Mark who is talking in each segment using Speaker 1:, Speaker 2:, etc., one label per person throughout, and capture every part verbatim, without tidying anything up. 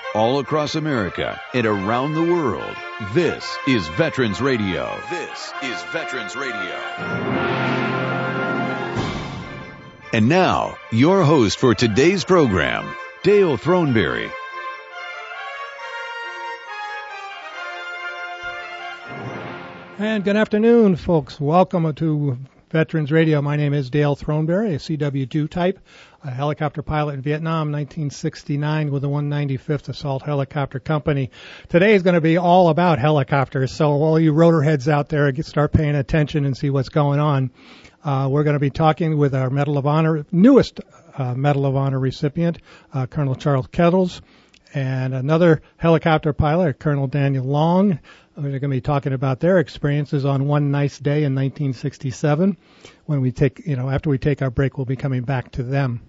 Speaker 1: all across America and around the world. This is Veterans Radio. This is Veterans Radio. And now, your host for today's program, Dale Throneberry.
Speaker 2: And good afternoon, folks. Welcome to Veterans Radio. My name is Dale Throneberry, a C W two type, a helicopter pilot in Vietnam, nineteen sixty-nine, with the one ninety-fifth Assault Helicopter Company. Today is going to be all about helicopters, so all you rotor heads out there, get, start paying attention and see what's going on. Uh, we're going to be talking with our Medal of Honor, newest uh, Medal of Honor recipient, uh, Colonel Charles Kettles, and another helicopter pilot, Colonel Daniel Long. We're going to be talking about their experiences on one nice day in nineteen sixty-seven. When we take, you know, after we take our break, we'll be coming back to them.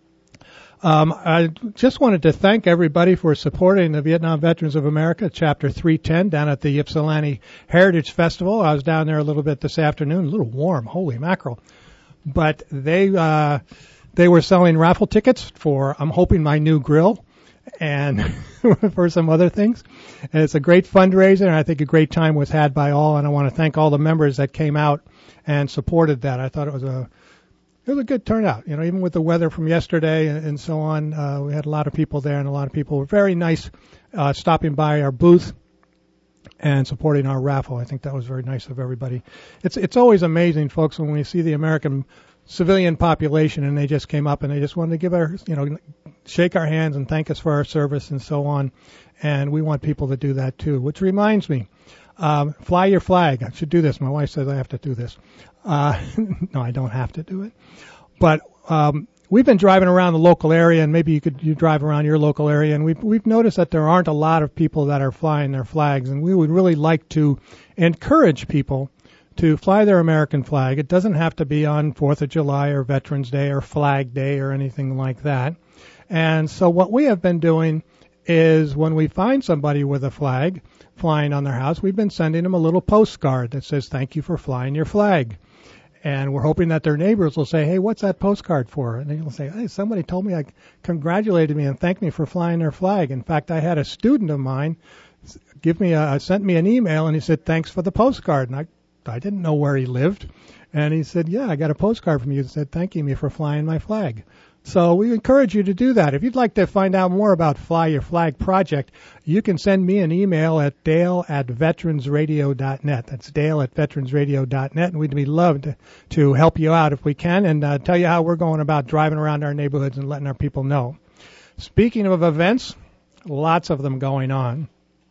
Speaker 2: Um, I just wanted to thank everybody for supporting the Vietnam Veterans of America, Chapter three ten, down at the Ypsilanti Heritage Festival. I was down there a little bit this afternoon, a little warm, holy mackerel. But they uh, they were selling raffle tickets for, I'm hoping, my new grill, and for some other things. And it's a great fundraiser, and I think a great time was had by all, and I want to thank all the members that came out and supported that. I thought it was a it was a good turnout, you know, even with the weather from yesterday and, and so on. Uh, we had a lot of people there, and a lot of people were very nice uh, stopping by our booth and supporting our raffle. I think that was very nice of everybody. It's it's always amazing, folks, when we see the American civilian population and they just came up and they just wanted to give our, you know, shake our hands and thank us for our service and so on. And we want people to do that too, which reminds me, um, fly your flag. I should do this. My wife says I have to do this. Uh, no, I don't have to do it. But, um, we've been driving around the local area, and maybe you could, you drive around your local area, and we've, we've noticed that there aren't a lot of people that are flying their flags, and we would really like to encourage people to fly their American flag. It doesn't have to be on fourth of July or Veterans Day or Flag Day or anything like that. And so what we have been doing is when we find somebody with a flag flying on their house, we've been sending them a little postcard that says, thank you for flying your flag. And we're hoping that their neighbors will say, hey, what's that postcard for? And they'll say, hey, somebody told me, I congratulated me and thanked me for flying their flag. In fact, I had a student of mine give me a, sent me an email, and he said, thanks for the postcard. And I I didn't know where he lived. And he said, yeah, I got a postcard from you that said, thanking me for flying my flag. So we encourage you to do that. If you'd like to find out more about Fly Your Flag Project, you can send me an email at dale at veterans radio dot net. That's dale at veterans radio dot net. And we'd be loved to, to help you out if we can and uh, tell you how we're going about driving around our neighborhoods and letting our people know. Speaking of events, lots of them going on.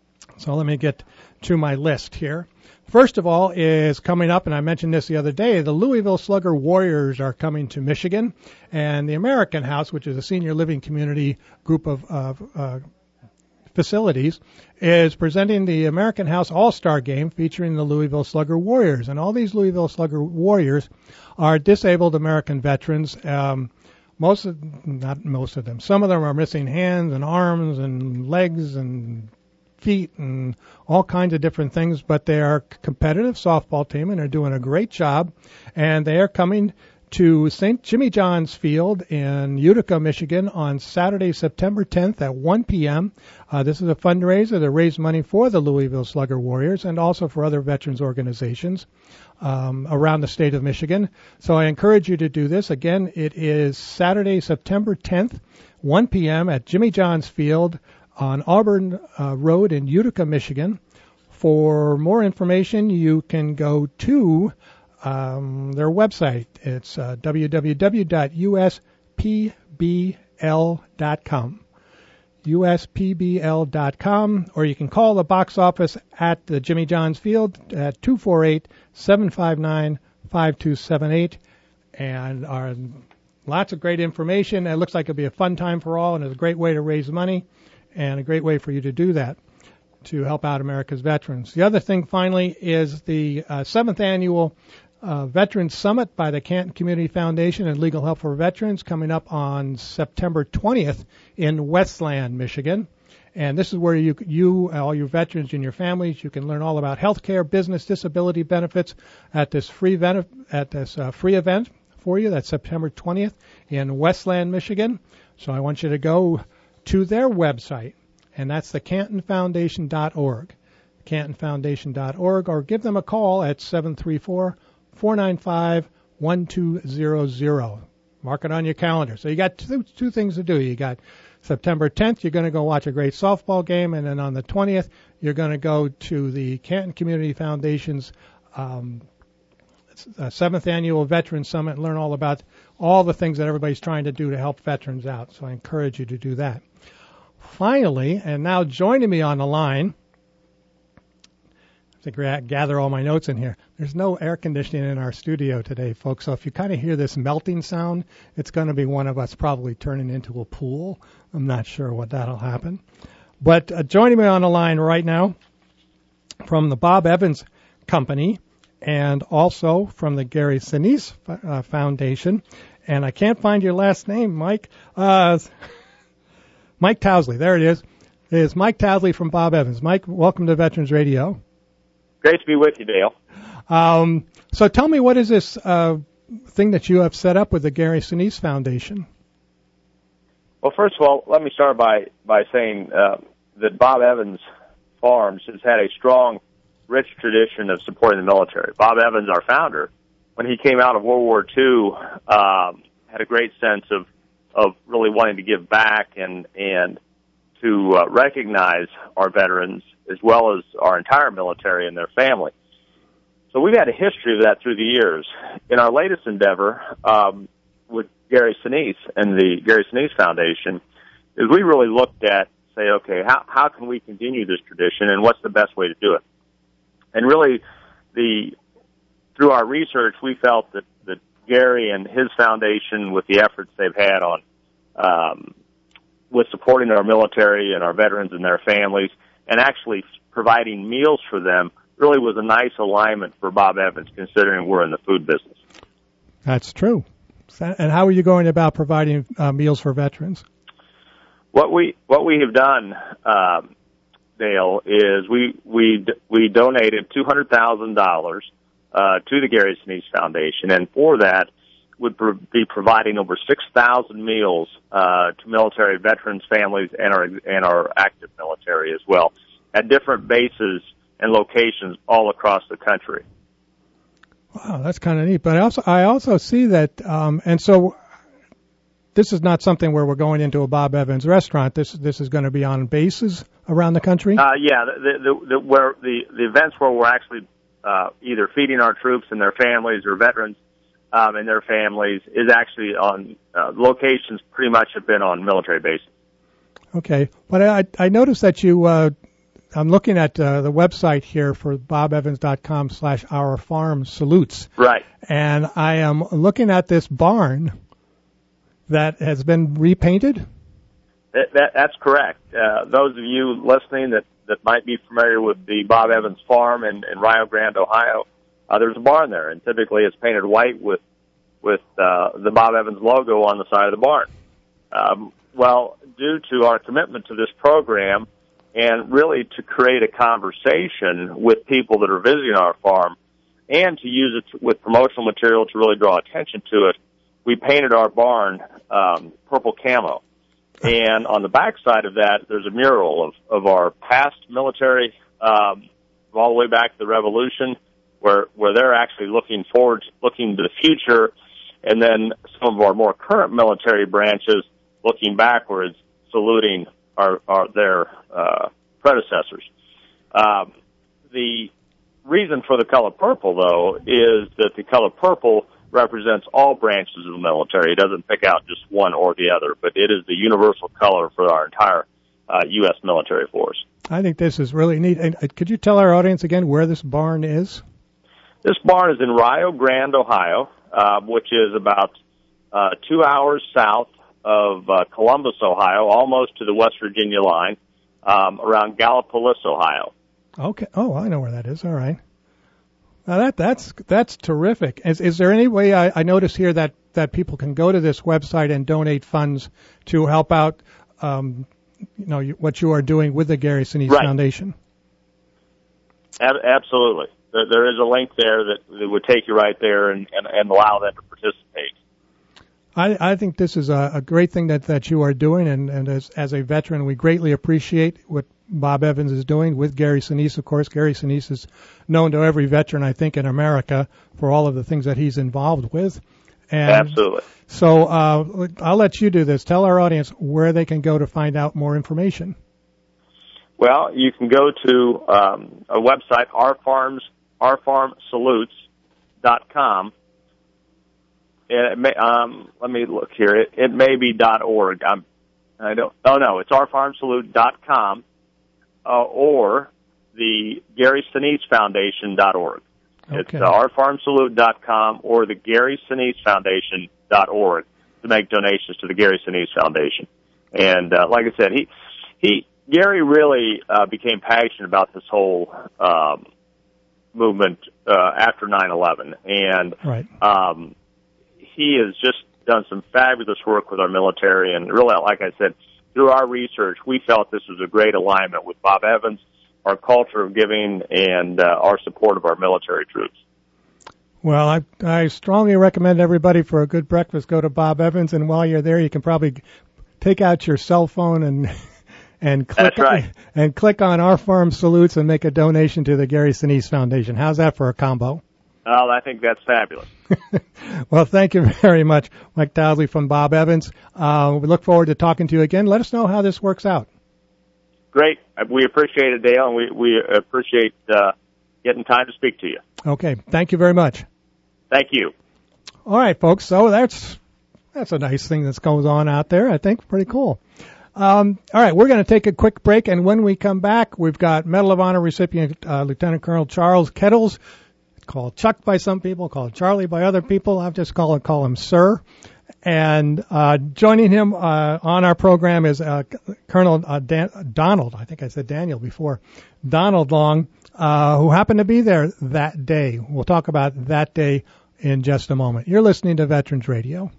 Speaker 2: So let me get to my list here. First of all is coming up, and I mentioned this the other day, the Louisville Slugger Warriors are coming to Michigan, and the American House, which is a senior living community group of uh, uh, facilities, is presenting the American House All-Star Game featuring the Louisville Slugger Warriors. And all these Louisville Slugger Warriors are disabled American veterans. Um, most of, not most of them, some of them are missing hands and arms and legs and feet and all kinds of different things, but they are a competitive softball team and are doing a great job. And they are coming to Saint Jimmy John's Field in Utica, Michigan on Saturday, September tenth at one p.m. Uh, this is a fundraiser to raise money for the Louisville Slugger Warriors and also for other veterans organizations um, around the state of Michigan. So I encourage you to do this. Again, it is Saturday, September tenth, one p.m. at Jimmy John's Field on Auburn uh, Road in Utica, Michigan. For more information, you can go to um, their website. It's uh, w w w dot u s p b l dot com. u s p b l dot com, or you can call the box office at the Jimmy John's Field at two four eight, seven five nine, five two seven eight. And our, lots of great information. It looks like it'll be a fun time for all, and it's a great way to raise money. And a great way for you to do that, to help out America's veterans. The other thing, finally, is the uh, seventh annual uh, Veterans Summit by the Canton Community Foundation and Legal Help for Veterans coming up on September twentieth in Westland, Michigan. And this is where you, you, all your veterans and your families, you can learn all about health care, business, disability benefits at this free event, at this uh, free event for you. That's September twentieth in Westland, Michigan. So I want you to go to their website and that's the canton foundation dot org, canton foundation dot org, or give them a call at seven three four, four nine five, one two zero zero. Mark it on your calendar. So you got two, two things to do. You got September tenth, you're going to go watch a great softball game, and then on the twentieth, you're going to go to the Canton Community Foundation's um, uh, seventh Annual Veterans Summit and learn all about all the things that everybody's trying to do to help veterans out. So I encourage you to do that. Finally, and now joining me on the line, I think I gather all my notes in here. There's no air conditioning in our studio today, folks, so if you kind of hear this melting sound, it's going to be one of us probably turning into a pool. I'm not sure what that'll happen. But uh, joining me on the line right now from the Bob Evans Company and also from the Gary Sinise uh, Foundation, and I can't find your last name, Mike. Uh, Mike Towsley, there it is. It is Mike Towsley from Bob Evans. Mike, welcome to Veterans Radio.
Speaker 3: Great to be with you, Dale.
Speaker 2: Um, so tell me, what is this uh, thing that you have set up with the Gary Sinise Foundation?
Speaker 3: Well, first of all, let me start by, by saying uh, that Bob Evans Farms has had a strong, rich tradition of supporting the military. Bob Evans, our founder, when he came out of World War Two, um, had a great sense of, of really wanting to give back and, and to uh, recognize our veterans as well as our entire military and their family. So we've had a history of that through the years. In our latest endeavor um, with Gary Sinise and the Gary Sinise Foundation, is we really looked at, say, okay, how, how can we continue this tradition and what's the best way to do it? And really, the through our research, we felt that, that Gary and his foundation, with the efforts they've had on um, with supporting our military and our veterans and their families, and actually providing meals for them, really was a nice alignment for Bob Evans, considering we're in the food business.
Speaker 2: That's true. And how are you going about providing uh, meals for veterans?
Speaker 3: What we what we have done, um, Dale, is we we we donated two hundred thousand dollars uh, to the Gary Sinise Foundation, and for that, would pro- be providing over six thousand meals uh, to military veterans, families, and our and our active military as well, at different bases and locations all across the country.
Speaker 2: Wow, that's kind of neat. But I also I also see that, um, and so this is not something where we're going into a Bob Evans restaurant. This this is going to be on bases around the country.
Speaker 3: Uh, yeah, the, the, the, where the the events where we're actually uh, either feeding our troops and their families or veterans Um, and their families is actually on uh, locations pretty much have been on military bases.
Speaker 2: Okay, but I I noticed that you uh, I'm looking at uh, the website here for bobevans.com slash our farm salutes.
Speaker 3: Right.
Speaker 2: And I am looking at this barn that has been repainted.
Speaker 3: That, that, that's correct. Uh, those of you listening that, that might be familiar with the Bob Evans Farm in, in Rio Grande, Ohio, Uh, there's a barn there, and typically it's painted white with with uh, the Bob Evans logo on the side of the barn. Um, well, due to our commitment to this program and really to create a conversation with people that are visiting our farm and to use it with promotional material to really draw attention to it, we painted our barn um, purple camo. And on the back side of that, there's a mural of, of our past military um, all the way back to the Revolution, where where they're actually looking forward, looking to the future, and then some of our more current military branches looking backwards, saluting our, our their uh, predecessors. Um, the reason for the color purple, though, is that the color purple represents all branches of the military. It doesn't pick out just one or the other, but it is the universal color for our entire uh, U S military force.
Speaker 2: I think this is really neat. And could you tell our audience again where this barn is?
Speaker 3: This barn is in Rio Grande, Ohio, uh, which is about uh, two hours south of uh, Columbus, Ohio, almost to the West Virginia line, um, around Gallipolis, Ohio.
Speaker 2: Okay. Oh, I know where that is. All right. Now that that's that's terrific. Is is there any way I, I notice here that, that people can go to this website and donate funds to help out, um, you know, what you are doing with the Gary Sinise
Speaker 3: right.
Speaker 2: Foundation?
Speaker 3: Ab- absolutely. There, there is a link there that, that would take you right there and, and, and allow them to participate.
Speaker 2: I, I think this is a, a great thing that, that you are doing, and, and as, as a veteran, we greatly appreciate what Bob Evans is doing with Gary Sinise. Of course, Gary Sinise is known to every veteran, I think, in America for all of the things that he's involved with. And
Speaker 3: Absolutely.
Speaker 2: So uh, I'll let you do this. Tell our audience where they can go to find out more information.
Speaker 3: Well, you can go to um, a website, our farms, our farm salutes dot com. It may, um, let me look here. It, it may be .org. I'm, I don't. Oh no, it's our farm salute dot com uh, or the Gary Sinise Foundation dot org.
Speaker 2: Okay.
Speaker 3: It's uh, our farm salute dot com or the Gary Sinise Foundation dot org to make donations to the Gary Sinise Foundation. And uh, like I said, he he Gary really uh, became passionate about this whole um, movement uh, after nine eleven, and
Speaker 2: right.
Speaker 3: um, he has just done some fabulous work with our military. And really, like I said, through our research, we felt this was a great alignment with Bob Evans, our culture of giving, and uh, our support of our military troops.
Speaker 2: Well, I, I strongly recommend everybody for a good breakfast go to Bob Evans, and while you're there, you can probably take out your cell phone and and click
Speaker 3: That's right.
Speaker 2: and click on Our Farm Salutes and make a donation to the Gary Sinise Foundation. How's that for a combo?
Speaker 3: Well, I think that's fabulous.
Speaker 2: Well, thank you very much, Mike Dowdley from Bob Evans. Uh, we look forward to talking to you again. Let us know how this works out.
Speaker 3: Great. We appreciate it, Dale, and we, we appreciate uh, getting time to speak to you.
Speaker 2: Okay. Thank you very much.
Speaker 3: Thank you.
Speaker 2: All right, folks. So that's that's a nice thing that's going on out there, I think. Pretty cool. Um, all right, we're going to take a quick break, and when we come back, we've got Medal of Honor recipient uh, Lieutenant Colonel Charles Kettles, called Chuck by some people, called Charlie by other people. I'll just call it call him Sir. And uh, joining him uh, on our program is uh, Colonel uh, Dan- Donald. I think I said Daniel before. Donald Long, uh, who happened to be there that day. We'll talk about that day in just a moment. You're listening to Veterans Radio.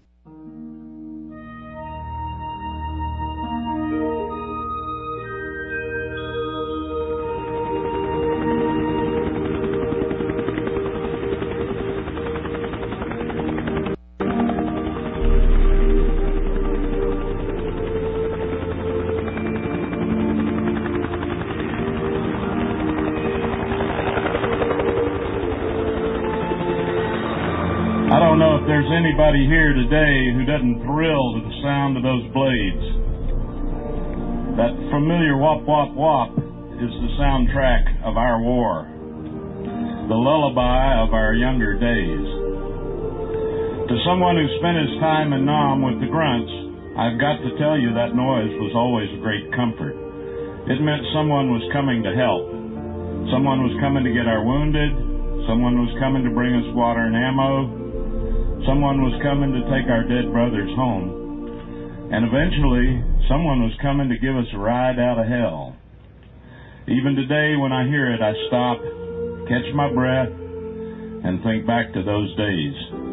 Speaker 4: There's anybody here today who doesn't thrill to the sound of those blades. That familiar whop, whop, whop is the soundtrack of our war, the lullaby of our younger days. To someone who spent his time in Nam with the grunts, I've got to tell you that noise was always a great comfort. It meant someone was coming to help. Someone was coming to get our wounded. Someone was coming to bring us water and ammo. Someone was coming to take our dead brothers home. And eventually, someone was coming to give us a ride out of hell. Even today, when I hear it, I stop, catch my breath, and think back to those days.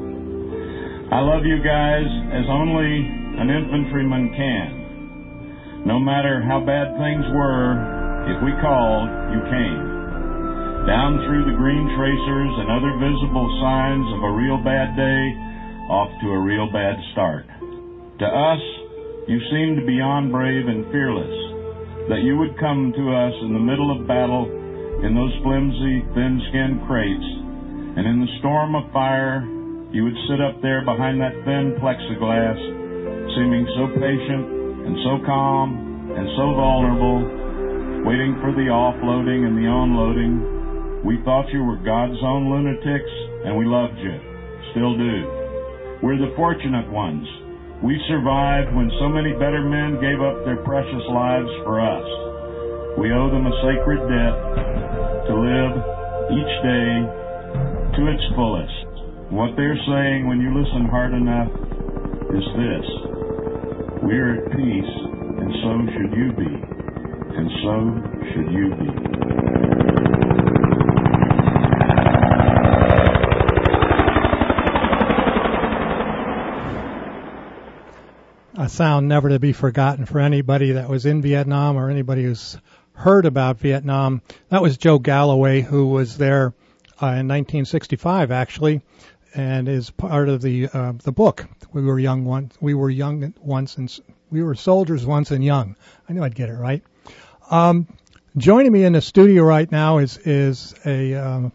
Speaker 4: I love you guys as only an infantryman can. No matter how bad things were, if we called, you came. Down through the green tracers and other visible signs of a real bad day, off to a real bad start. To us, you seemed beyond brave and fearless, that you would come to us in the middle of battle in those flimsy, thin-skinned crates, and in the storm of fire, you would sit up there behind that thin plexiglass, seeming so patient and so calm and so vulnerable, waiting for the offloading and the onloading. We thought you were God's own lunatics, and we loved you. Still do. We're the fortunate ones. We survived when so many better men gave up their precious lives for us. We owe them a sacred debt to live each day to its fullest. What they're saying when you listen hard enough is this: we're at peace, and so should you be. And so should you be.
Speaker 2: A sound never to be forgotten for anybody that was in Vietnam or anybody who's heard about Vietnam. That was Joe Galloway, who was there uh, in nineteen sixty-five, actually, and is part of the uh, the book. We were young once. We were young once, and we were soldiers once and young. I knew I'd get it right. Um, joining me in the studio right now is is a um,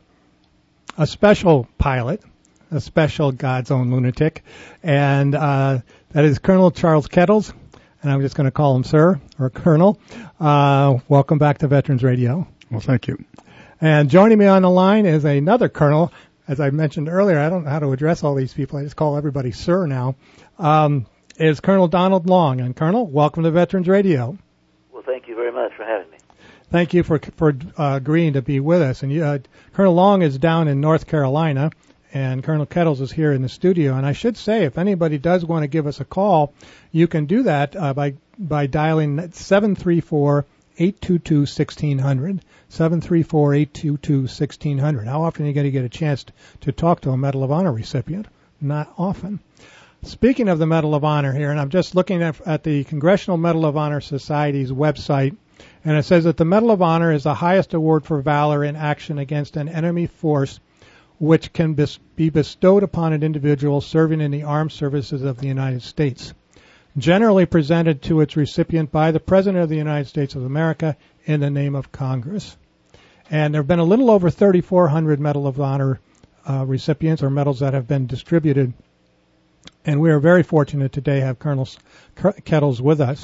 Speaker 2: a special pilot, a special God's own lunatic, and uh, that is Colonel Charles Kettles. And I'm just going to call him Sir or Colonel. Uh, welcome back to Veterans Radio.
Speaker 5: Well, thank you.
Speaker 2: And joining me on the line is another Colonel. As I mentioned earlier, I don't know how to address all these people. I just call everybody Sir now. Um, is Colonel Donald Long. And Colonel, welcome to Veterans Radio.
Speaker 6: Well, thank you very much for having me.
Speaker 2: Thank you for for uh, agreeing to be with us. And you, uh, Colonel Long is down in North Carolina, and Colonel Kettles is here in the studio. And I should say, if anybody does want to give us a call, you can do that uh, by by dialing seven three four, eight two two, one six zero zero, seven three four, eight two two, one six zero zero. How often are you going to get a chance to talk to a Medal of Honor recipient? Not often. Speaking of the Medal of Honor here, and I'm just looking at, at the Congressional Medal of Honor Society's website, and it says that the Medal of Honor is the highest award for valor in action against an enemy force which can be bestowed upon an individual serving in the armed services of the United States, generally presented to its recipient by the President of the United States of America in the name of Congress. And there have been a little over thirty-four hundred Medal of Honor uh, recipients or medals that have been distributed, and we are very fortunate today to have Colonel Kettles with us.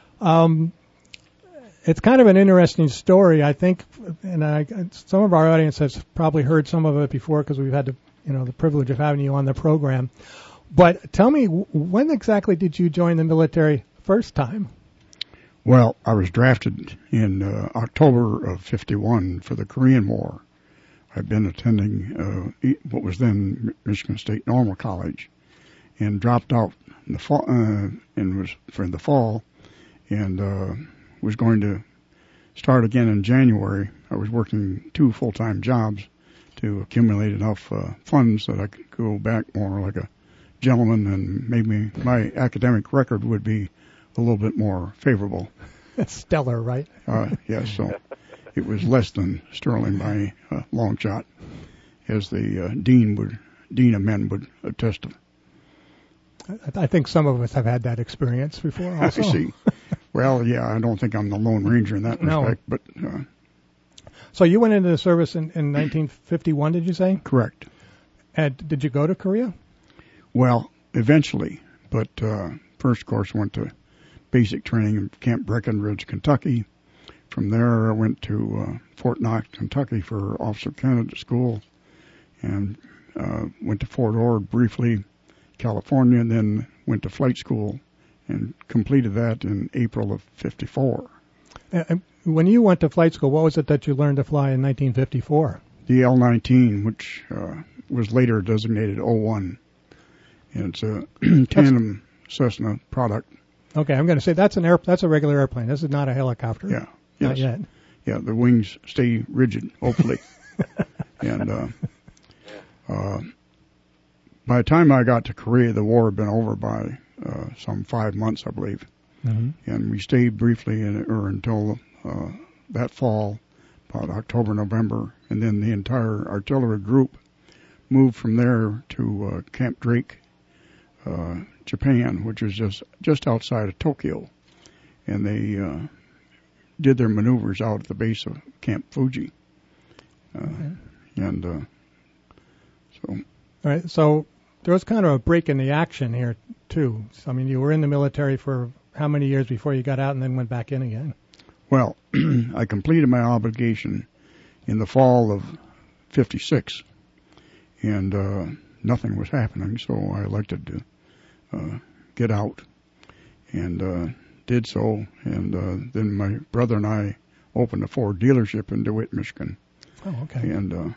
Speaker 2: Um, It's kind of an interesting story, I think, and I, some of our audience has probably heard some of it before because we've had the, you know, the privilege of having you on the program. But tell me, when exactly did you join the military first time?
Speaker 5: Well, I was drafted in uh, October of fifty-one for the Korean War. I'd been attending uh, what was then Michigan State Normal College, and dropped out in the fall, uh, and was for the fall, and uh, was going to start again in January. I was working two full-time jobs to accumulate enough uh, funds that I could go back more like a gentleman, and maybe my academic record would be a little bit more favorable.
Speaker 2: Stellar, right?
Speaker 5: Uh, yes, so it was less than sterling by a long shot, as the uh, dean would, dean of men would attest to.
Speaker 2: I think some of us have had that experience before also.
Speaker 5: I see. Well, yeah, I don't think I'm the Lone Ranger in that respect, no. but... Uh,
Speaker 2: so you went into the service in, in nineteen fifty-one, did you say?
Speaker 5: Correct.
Speaker 2: And did you go to Korea?
Speaker 5: Well, eventually, but uh, first, of course, went to basic training in Camp Breckenridge, Kentucky. From there, I went to uh, Fort Knox, Kentucky for Officer Candidate School, and uh, went to Fort Ord briefly, California, and then went to flight school and completed that in April of fifty-four.
Speaker 2: Uh, when you went to flight school, what was it that you learned to fly in nineteen fifty-four?
Speaker 5: The L nineteen, which uh, was later designated O one. And it's a tandem Cessna product.
Speaker 2: Okay, I'm going to say that's an air, that's a regular airplane. This is not a helicopter.
Speaker 5: Yeah.
Speaker 2: Not
Speaker 5: yes.
Speaker 2: yet.
Speaker 5: Yeah, the wings stay rigid, hopefully. and uh, uh, by the time I got to Korea, the war had been over by uh, some five months, I believe. Mm-hmm. And we stayed briefly in, or until uh, that fall, about October, November, and then the entire artillery group moved from there to uh, Camp Drake, uh, Japan, which is just just outside of Tokyo, and they uh, did their maneuvers out at the base of Camp Fuji, uh, okay. and uh, so.
Speaker 2: All right, so there was kind of a break in the action here too. So, I mean, you were in the military for how many years before you got out and then went back in again?
Speaker 5: Well, I completed my obligation in the fall of fifty-six, and uh, nothing was happening, so I elected to uh, get out, and uh, did so, and uh, then my brother and I opened a Ford dealership in DeWitt, Michigan.
Speaker 2: Oh, okay.
Speaker 5: And uh,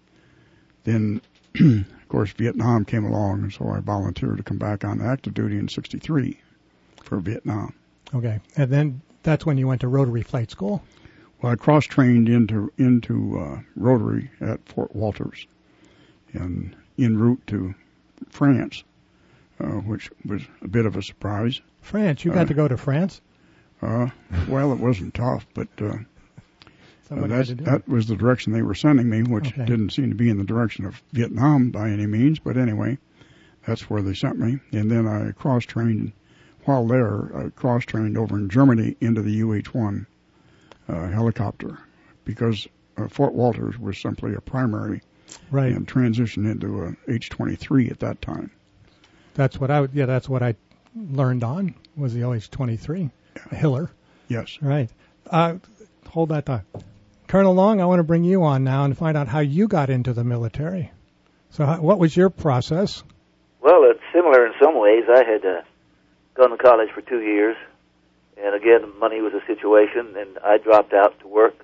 Speaker 5: then, of course, Vietnam came along, and so I volunteered to come back on active duty in sixty-three for Vietnam.
Speaker 2: Okay, and then that's when you went to Rotary Flight School?
Speaker 5: Well, I cross-trained into into uh, Rotary at Fort Walters, and en route to France, uh, which was a bit of a surprise.
Speaker 2: France? You got uh, to go to France?
Speaker 5: Uh, well, it wasn't tough, but uh,
Speaker 2: Somebody
Speaker 5: that's,
Speaker 2: had to do
Speaker 5: that
Speaker 2: it.
Speaker 5: was the direction they were sending me, which
Speaker 2: Okay.
Speaker 5: didn't seem to be in the direction of Vietnam by any means. But anyway, that's where they sent me. And then I cross-trained, while there, I cross-trained over in Germany into the U H one uh, helicopter because uh, Fort Walters was simply a primary
Speaker 2: Right.
Speaker 5: and transitioned into a H twenty-three at that time.
Speaker 2: That's what I would, yeah, that's what I learned on, was the O H twenty-three, a Hiller.
Speaker 5: Yes.
Speaker 2: Right. Uh, hold that thought. Colonel Long, I want to bring you on now and find out how you got into the military. So how, what was your process?
Speaker 6: Well, it's similar in some ways. I had uh, gone to college for two years, and again, money was a situation, and I dropped out to work.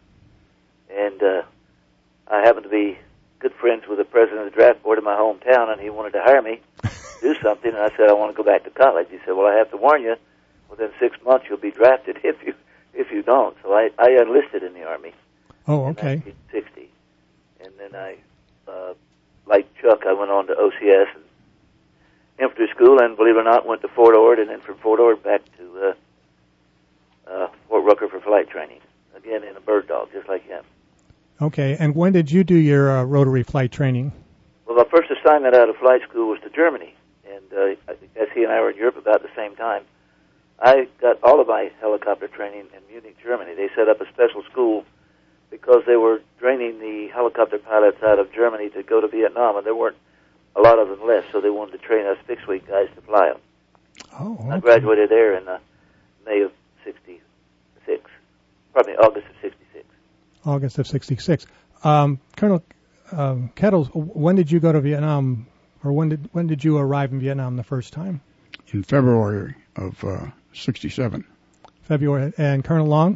Speaker 6: And uh, I happened to be good friends with the president of the draft board in my hometown, and he wanted to hire me to do something, and I said, I want to go back to college. He said, well, I have to warn you, within six months you'll be drafted if you if you don't. So I, I enlisted in the Army.
Speaker 2: Oh, okay.
Speaker 6: In nineteen sixty. And then I, uh, like Chuck, I went on to O C S and infantry school, and believe it or not, went to Fort Ord, and then from Fort Ord back to uh, uh, Fort Rucker for flight training. Again, in a bird dog, just like him.
Speaker 2: Okay, and when did you do your uh, rotary flight training?
Speaker 6: Well, my first assignment out of flight school was to Germany, and uh, as he and I were in Europe about the same time, I got all of my helicopter training in Munich, Germany. They set up a special school because they were training the helicopter pilots out of Germany to go to Vietnam, and there weren't a lot of them left, so they wanted to train us fixed-wing guys to fly them.
Speaker 2: Oh, okay.
Speaker 6: I graduated there in uh, May of sixty-six, pardon me, August of sixty-six.
Speaker 2: August of sixty-six. Um, Colonel um, Kettles, when did you go to Vietnam, or when did when did you arrive in Vietnam the first time?
Speaker 5: In February of uh, sixty-seven.
Speaker 2: February. And Colonel Long?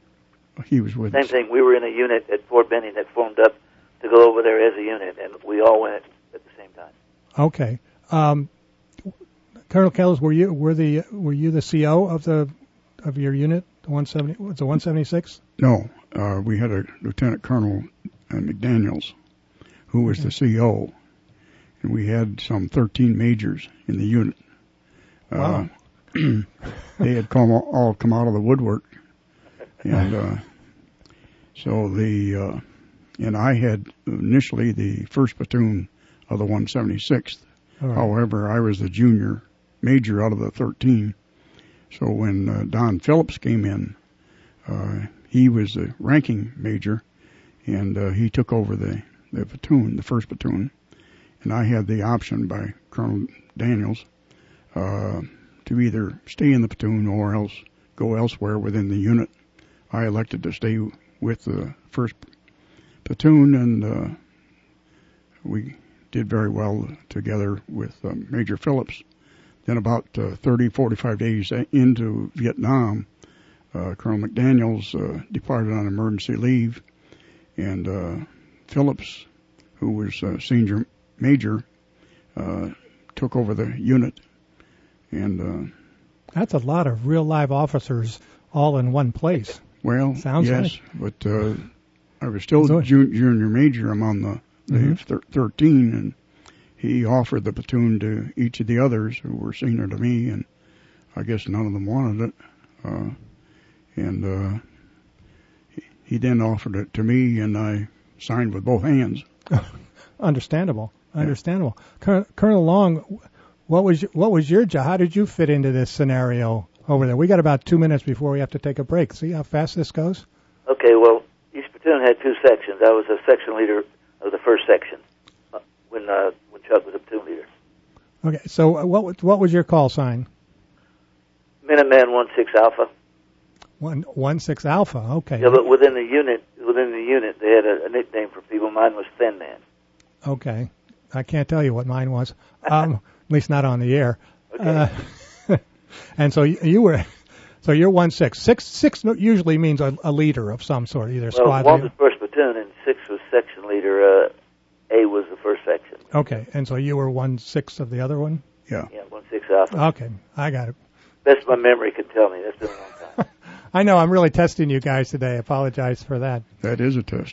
Speaker 5: He was with
Speaker 6: Same
Speaker 5: us.
Speaker 6: thing. We were in a unit at Fort Benning that formed up to go over there as a unit, and we all went at the same time.
Speaker 2: Okay. Um, Colonel Kettles, were you were the were you the C O of the of your unit, the one seventy? Was it one seventy-six?
Speaker 5: No, uh, we had a Lieutenant Colonel uh, McDaniels, who was the C O, and we had some thirteen majors in the unit.
Speaker 2: Wow.
Speaker 5: Uh, they had come all come out of the woodwork, and uh, so the uh, and I had initially the first platoon of the one seventy-sixth.
Speaker 2: All right.
Speaker 5: However, I was the junior major out of the thirteen. So when uh, Don Phillips came in, uh, he was the ranking major, and uh, he took over the, the platoon, the first platoon, and I had the option by Colonel Daniels uh, to either stay in the platoon or else go elsewhere within the unit. I elected to stay with the first platoon, and uh, we did very well together with uh, Major Phillips. Then about uh, thirty, forty-five days into Vietnam, uh, Colonel McDaniels uh, departed on emergency leave, and uh, Phillips, who was uh, senior major, uh, took over the unit. And uh,
Speaker 2: That's a lot of real live officers all in one place.
Speaker 5: well,
Speaker 2: Sounds
Speaker 5: yes, but uh, I was still
Speaker 2: So-
Speaker 5: jun- junior major among the, the
Speaker 2: Mhm.
Speaker 5: thir- thirteen, and he offered the platoon to each of the others who were senior to me, and I guess none of them wanted it. Uh, and uh, he, he then offered it to me, and I signed with both hands.
Speaker 2: Understandable. Understandable. Col- Colonel Long, what was your, what was your job? How did you fit into this scenario over there? We got about two minutes before we have to take a break. See how fast this goes?
Speaker 6: Okay, well, each platoon had two sections. I was a section leader of the first section uh, when uh, when Chuck was a platoon leader.
Speaker 2: Okay. So uh, what was- what was your call sign?
Speaker 6: Minuteman one six Alpha.
Speaker 2: One one six Alpha. Okay.
Speaker 6: Yeah, but within the unit, within the unit, they had a, a nickname for people. Mine was Thin Man.
Speaker 2: Okay. I can't tell you what mine was. Um, at least not on the air.
Speaker 6: Okay.
Speaker 2: Uh, and so you, you were, so you're one six. Six six usually means a, a leader of some sort, either
Speaker 6: Well,
Speaker 2: squad
Speaker 6: one was
Speaker 2: leader.
Speaker 6: first platoon, and six was section leader. Uh, A was the first section.
Speaker 2: Okay. And so you were one six of the other one.
Speaker 5: Yeah.
Speaker 6: Yeah, one six Alpha.
Speaker 2: Okay. I got it.
Speaker 6: Best my memory can tell me. That's been a long time.
Speaker 2: I know I'm really testing you guys today. I apologize for that.
Speaker 5: That is a test.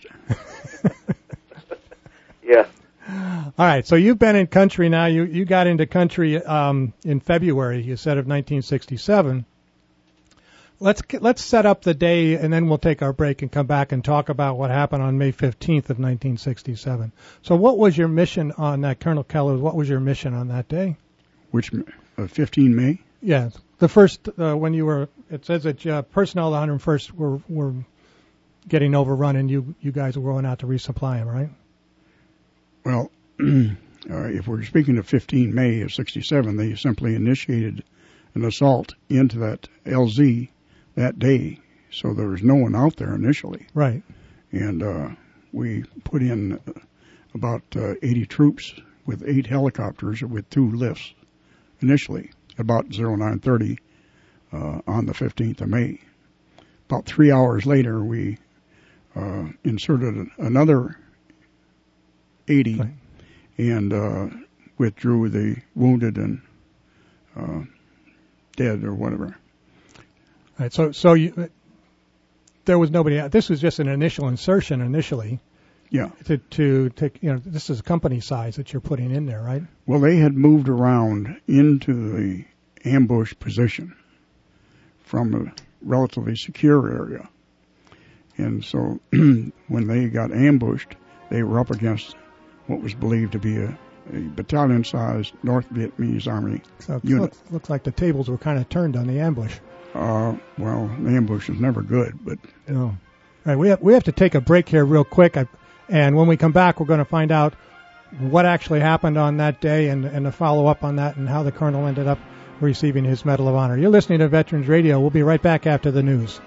Speaker 6: Yeah.
Speaker 2: All right, so you've been in country now. You you got into country um, in February, you said, of nineteen sixty-seven. let's let's set up the day, and then we'll take our break and come back and talk about what happened on May fifteenth of nineteen sixty-seven. So what was your mission on that, Colonel Keller? What was your mission on that day?
Speaker 5: Which, uh, fifteen May?
Speaker 2: Yeah, the first, uh, when you were, it says that uh, personnel of the one hundred first were, were getting overrun, and you, you guys were going out to resupply them, right?
Speaker 5: Well, uh, if we're speaking of fifteen May of sixty-seven, they simply initiated an assault into that L Z that day, so there was no one out there initially.
Speaker 2: Right.
Speaker 5: And uh, we put in about uh, eighty troops with eight helicopters with two lifts initially, about oh nine thirty uh, on the fifteenth of May. About three hours later, we uh, inserted another eighty right. and uh, withdrew the wounded and uh, dead or whatever.
Speaker 2: Right. So, so you, there was nobody out. This was just an initial insertion initially.
Speaker 5: Yeah.
Speaker 2: To to take, you know, this is company size that you're putting in there, right?
Speaker 5: Well, they had moved around into the ambush position from a relatively secure area, and so when they got ambushed, they were up against what was believed to be a, a battalion-sized North Vietnamese Army
Speaker 2: so
Speaker 5: unit.
Speaker 2: Looks, looks like the tables were kind of turned on the ambush.
Speaker 5: Uh, well, the ambush is never good, but
Speaker 2: no. All right, we have we have to take a break here real quick, I, and when we come back, we're going to find out what actually happened on that day and and a follow up on that and how the colonel ended up receiving his Medal of Honor. You're listening to Veterans Radio. We'll be right back after the news.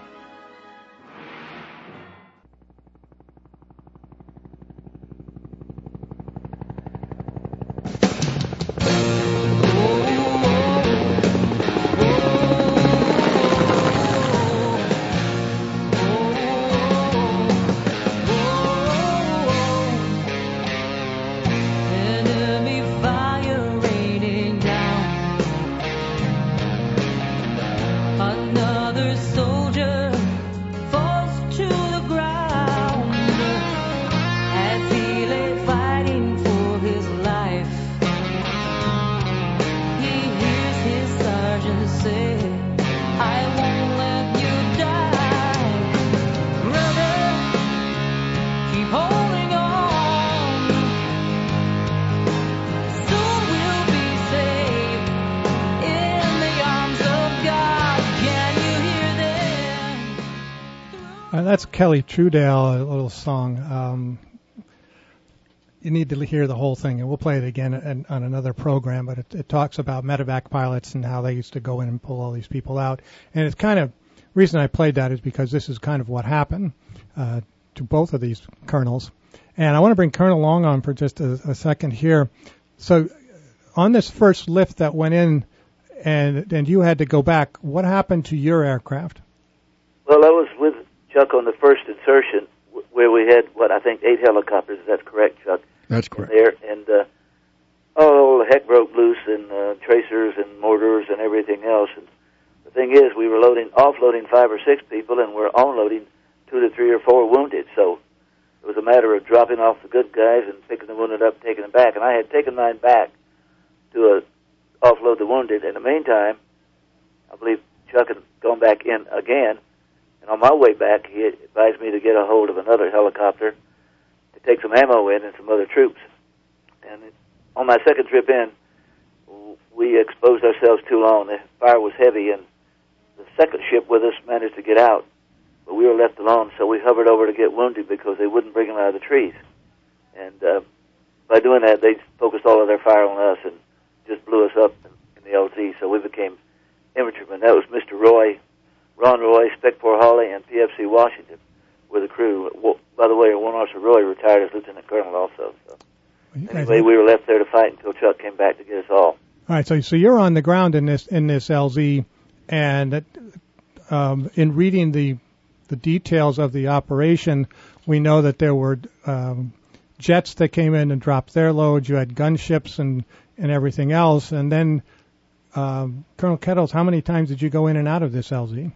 Speaker 2: That's Kelly Trudell, a little song. Um, you need to hear the whole thing, and we'll play it again on, on another program, but it, it talks about medevac pilots and how they used to go in and pull all these people out. And it's kind of, reason I played that is because this is kind of what happened uh, to both of these colonels. And I want to bring Colonel Long on for just a, a second here. So on this first lift that went in and, and you had to go back, what happened to your aircraft?
Speaker 6: Well, I was with Chuck on the first insertion, where we had, what, I think eight helicopters. Is that correct, Chuck?
Speaker 5: That's correct.
Speaker 6: There, and uh, oh, the heck broke loose, and uh, tracers and mortars and everything else. And the thing is, we were loading, offloading five or six people, and we're onloading two to three or four wounded. So it was a matter of dropping off the good guys and picking the wounded up, taking them back. And I had taken mine back to uh, offload the wounded. In the meantime, I believe Chuck had gone back in again. And on my way back, he advised me to get a hold of another helicopter to take some ammo in and some other troops. And it, on my second trip in, we exposed ourselves too long. The fire was heavy, and the second ship with us managed to get out. But we were left alone, so we hovered over to get wounded because they wouldn't bring them out of the trees. And uh, by doing that, they focused all of their fire on us and just blew us up in, in the L Z, so we became infantrymen. That was Mister Roy, Ron Roy, Specpor Hawley, and P F C Washington were the crew. Well, by the way, One Officer Roy retired as lieutenant colonel also. So. Anyway, we were left there to fight until Chuck came back to get us all.
Speaker 2: All right, so so you're on the ground in this in this L Z, and that, um, in reading the the details of the operation, we know that there were um, jets that came in and dropped their loads. You had gunships and and everything else, and then um, Colonel Kettles, how many times did you go in and out of this L Z?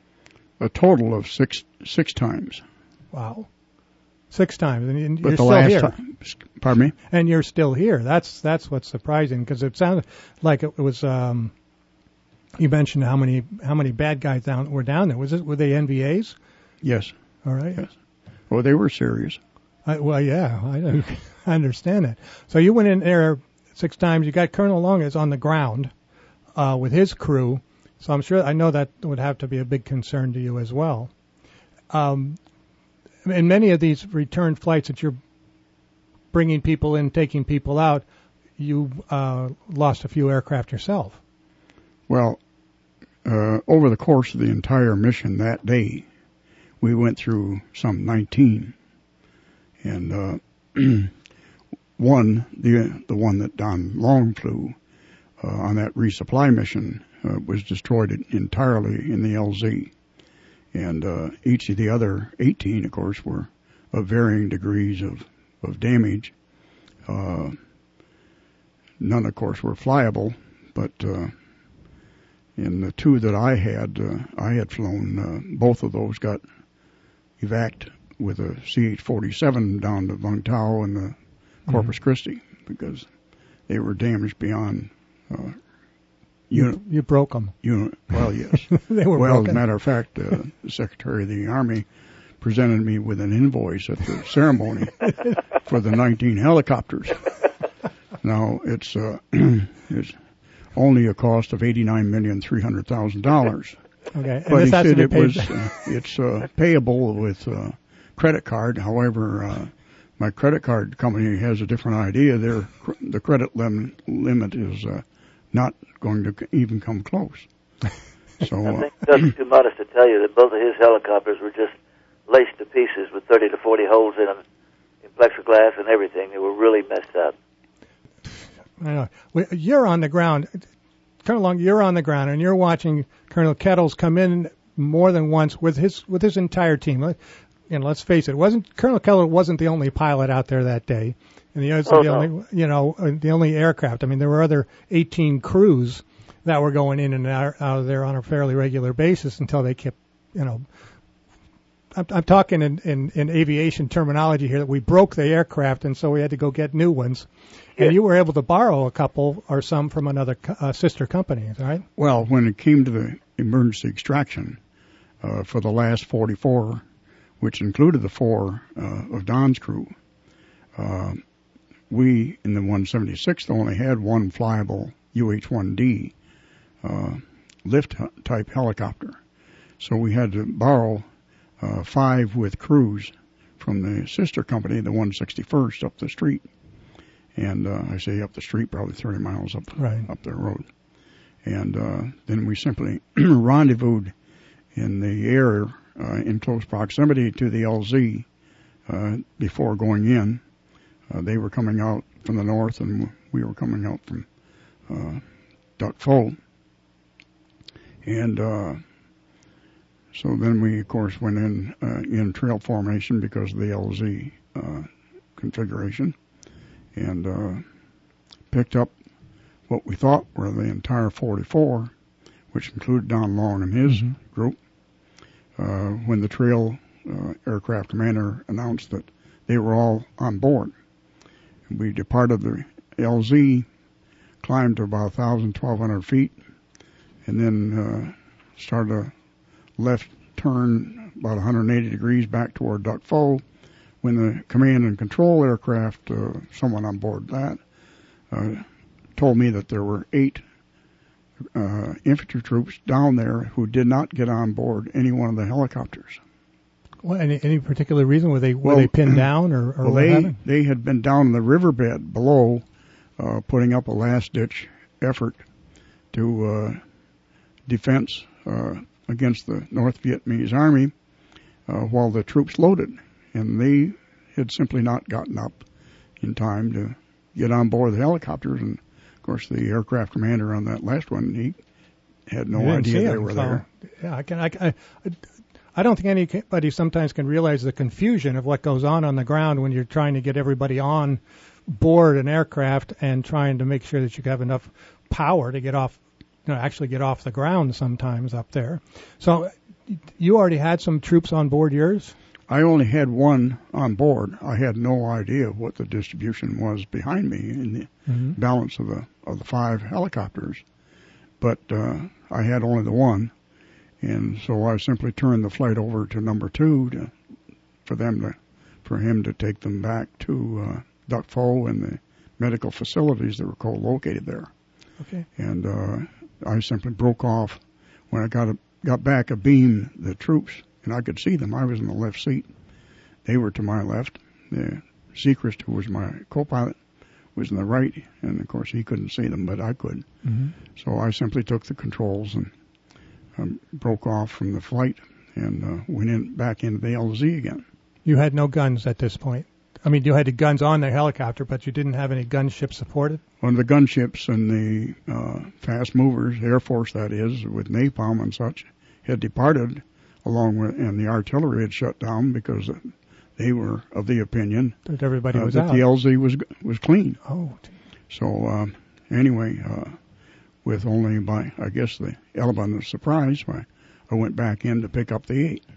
Speaker 5: A total of six six times.
Speaker 2: Wow, six times, and, and
Speaker 5: but
Speaker 2: you're
Speaker 5: the
Speaker 2: still
Speaker 5: last
Speaker 2: here.
Speaker 5: Time, pardon me.
Speaker 2: And you're still here. That's that's what's surprising, because it sounded like it was um, You mentioned how many how many bad guys down were down there. Was it were they N V As?
Speaker 5: Yes.
Speaker 2: All right.
Speaker 5: Yes. Well, they were serious.
Speaker 2: I, well, yeah, I, I understand that. So you went in there six times. You got Colonel Longus on the ground uh, with his crew. So I'm sure I know that would have to be a big concern to you as well. Um, in many of these return flights that you're bringing people in, taking people out, you uh, lost a few aircraft yourself.
Speaker 5: Well, uh, over the course of the entire mission that day, we went through some nineteen. And uh, one, the the one that Don Long flew uh, on that resupply mission uh, was destroyed entirely in the L Z. And uh, each of the other eighteen, of course, were of varying degrees of, of damage. Uh, none, of course, were flyable, but uh, in the two that I had, uh, I had flown, uh, both of those got evac'd with a C H forty-seven down to Vung Tau and the Corpus mm-hmm. Christi because they were damaged beyond uh, unit.
Speaker 2: You, you broke them.
Speaker 5: Unit. Well, yes.
Speaker 2: They were
Speaker 5: well,
Speaker 2: broken.
Speaker 5: As a matter of fact, uh, the Secretary of the Army presented me with an invoice at the ceremony for the nineteen helicopters. Now it's uh, it's only a cost of eighty-nine million three hundred thousand dollars.
Speaker 2: Okay,
Speaker 5: but he said it was uh, it's uh, payable with uh, credit card. However, uh, my credit card company has a different idea. Their the credit lim- limit is uh, not going to even come close. So
Speaker 6: I think that's too modest to tell you that both of his helicopters were just laced to pieces with thirty to forty holes in them, in plexiglass and everything. They were really messed up.
Speaker 2: I know. Well, you're on the ground, Colonel Long. You're on the ground, and you're watching Colonel Kettles come in more than once with his with his entire team. And let's face it, it wasn't Colonel Kettles wasn't the only pilot out there that day, and the,
Speaker 6: oh,
Speaker 2: the
Speaker 6: no.
Speaker 2: only you know the only aircraft. I mean, there were other eighteen crews that were going in and out, out of there on a fairly regular basis until they kept, you know. I'm, I'm talking in, in, in aviation terminology here that we broke the aircraft, and so we had to go get new ones. And
Speaker 6: Yeah.
Speaker 2: you were able to borrow a couple or some from another uh, sister company, right?
Speaker 5: Well, when it came to the emergency extraction uh, for the last forty-four, which included the four uh, of Don's crew, uh, we in the one seventy-sixth only had one flyable U H one D uh, lift-type helicopter. So we had to borrow uh, five with crews from the sister company, the one sixty-first, up the street. And uh, I say up the street, probably thirty miles up
Speaker 2: right.
Speaker 5: up the road. And uh, then we simply rendezvoused in the air uh, in close proximity to the L Z uh, before going in. Uh, they were coming out from the north, and we were coming out from uh, Duck Foe. And uh, so then we, of course, went in uh, in trail formation because of the L Z uh, configuration, and uh, picked up what we thought were the entire forty-four, which included Don Long and his mm-hmm. group. Uh, when the trail uh, aircraft commander announced that they were all on board, we departed the L Z, climbed to about one thousand, twelve hundred feet, and then uh, started a left turn about one hundred eighty degrees back toward Duck Foe. When the command and control aircraft, uh, someone on board that, uh, told me that there were eight uh, infantry troops down there who did not get on board any one of the helicopters.
Speaker 2: Well, any any particular reason? Were they were
Speaker 5: well,
Speaker 2: they pinned down or, or
Speaker 5: well,
Speaker 2: what
Speaker 5: they
Speaker 2: happened?
Speaker 5: they had been down in the riverbed below, uh, putting up a last ditch effort to uh, defense uh, against the North Vietnamese Army uh, while the troops loaded, and they had simply not gotten up in time to get on board the helicopters. And of course, the aircraft commander on that last one, he had no idea they were
Speaker 2: so,
Speaker 5: there.
Speaker 2: Yeah, I can. I, I, I don't think anybody sometimes can realize the confusion of what goes on on the ground when you're trying to get everybody on board an aircraft and trying to make sure that you have enough power to get off, you know, actually get off the ground sometimes up there. So you already had some troops on board yours?
Speaker 5: I only had one on board. I had no idea what the distribution was behind me in the mm-hmm. balance of the of the five helicopters. but uh, I had only the one, and so I simply turned the flight over to number two to, for them to, for him to take them back to uh, Duck Pho and the medical facilities that were co-located there.
Speaker 2: Okay.
Speaker 5: And uh, I simply broke off when I got a, got back abeam the troops, and I could see them. I was in the left seat. They were to my left. The Sechrist, who was my co-pilot, was in the right, and of course he couldn't see them, but I could.
Speaker 2: Mm-hmm.
Speaker 5: So I simply took the controls and um, broke off from the flight and uh, went in back into the L Z again.
Speaker 2: You had no guns at this point. I mean, you had the guns on the helicopter, but you didn't have any gunship supported?
Speaker 5: One of the gunships and the uh, fast movers, Air Force that is, with napalm and such, had departed along with, and the artillery had shut down because they were of the opinion
Speaker 2: that everybody
Speaker 5: uh,
Speaker 2: was
Speaker 5: that
Speaker 2: out.
Speaker 5: the L Z was was clean.
Speaker 2: Oh.
Speaker 5: So uh, anyway, uh, with only by I guess the element of surprise, I, I went back in to pick up the eight.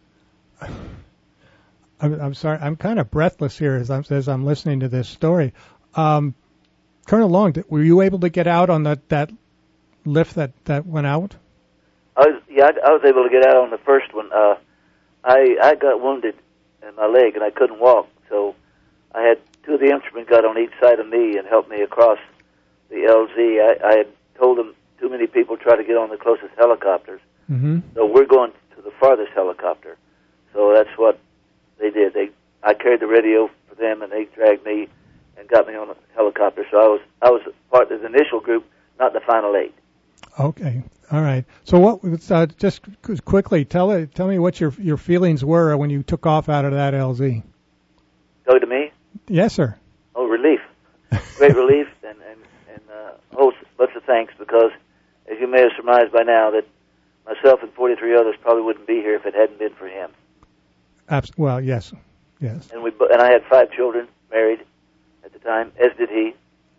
Speaker 2: I'm, I'm sorry, I'm kind of breathless here as I'm as I'm listening to this story. Um, Colonel Long, were you able to get out on that that lift that that went out?
Speaker 6: I was, yeah, I, I was able to get out on the first one. Uh, I I got wounded in my leg and I couldn't walk, so I had two of the instrument got on each side of me and helped me across the L Z. I, I had told them too many people try to get on the closest helicopters,
Speaker 2: mm-hmm.
Speaker 6: so we're going to the farthest helicopter. So that's what they did. They I carried the radio for them, and they dragged me and got me on a helicopter. So I was I was part of the initial group, not the final eight.
Speaker 2: Okay, all right. So what? Uh, just quickly tell tell me what your your feelings were when you took off out of that L Z.
Speaker 6: Go to me.
Speaker 2: Yes, sir.
Speaker 6: Oh, relief, great relief, and and and uh, oh, lots of thanks, because as you may have surmised by now, that myself and forty-three others probably wouldn't be here if it hadn't been for him.
Speaker 2: Abs- well, yes, yes.
Speaker 6: And we and I had five children, married at the time, as did he.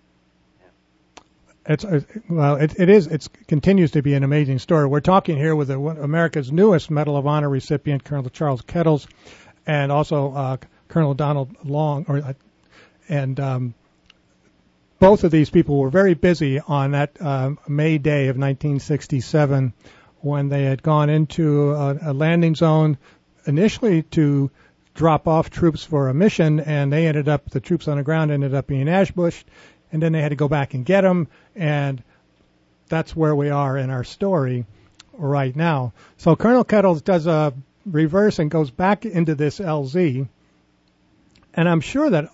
Speaker 2: It's uh, well, it, it is. It continues to be an amazing story. We're talking here with the, America's newest Medal of Honor recipient, Colonel Charles Kettles, and also uh, Colonel Donald Long. Or, uh, and um, both of these people were very busy on that uh, May day of nineteen sixty-seven, when they had gone into a, a landing zone initially to drop off troops for a mission, and they ended up the troops on the ground ended up being ambushed. And then they had to go back and get them, and that's where we are in our story right now. So Colonel Kettles does a reverse and goes back into this L Z, and I'm sure that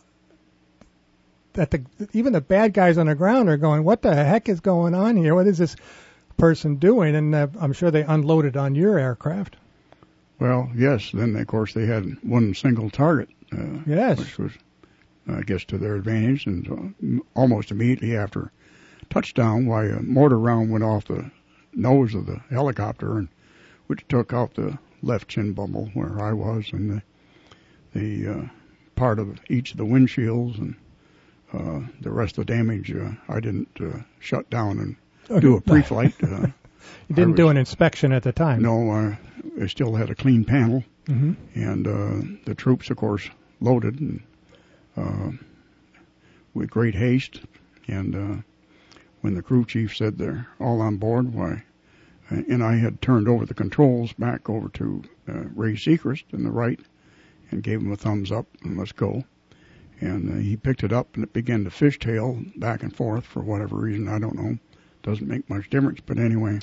Speaker 2: that the even the bad guys on the ground are going, what the heck is going on here? What is this person doing? And uh, I'm sure they unloaded on your aircraft.
Speaker 5: Well, yes. Then, of course, they had one single target, uh,
Speaker 2: yes.
Speaker 5: which was, I guess, to their advantage. And uh, almost immediately after touchdown, why a mortar round went off the nose of the helicopter, and which took out the left chin bubble where I was, and the the uh, part of each of the windshields, and uh, the rest of the damage. Uh, I didn't uh, shut down and okay. do a pre-flight. Uh,
Speaker 2: you didn't
Speaker 5: was,
Speaker 2: do an inspection at the time.
Speaker 5: No, I, I still had a clean panel,
Speaker 2: mm-hmm.
Speaker 5: and uh, the troops, of course, loaded and uh, with great haste. And uh, when the crew chief said they're all on board, why, and I had turned over the controls back over to uh, Ray Sechrist in the right, and gave him a thumbs up and let's go. And uh, he picked it up and it began to fishtail back and forth for whatever reason, I don't know. Doesn't make much difference, but anyway.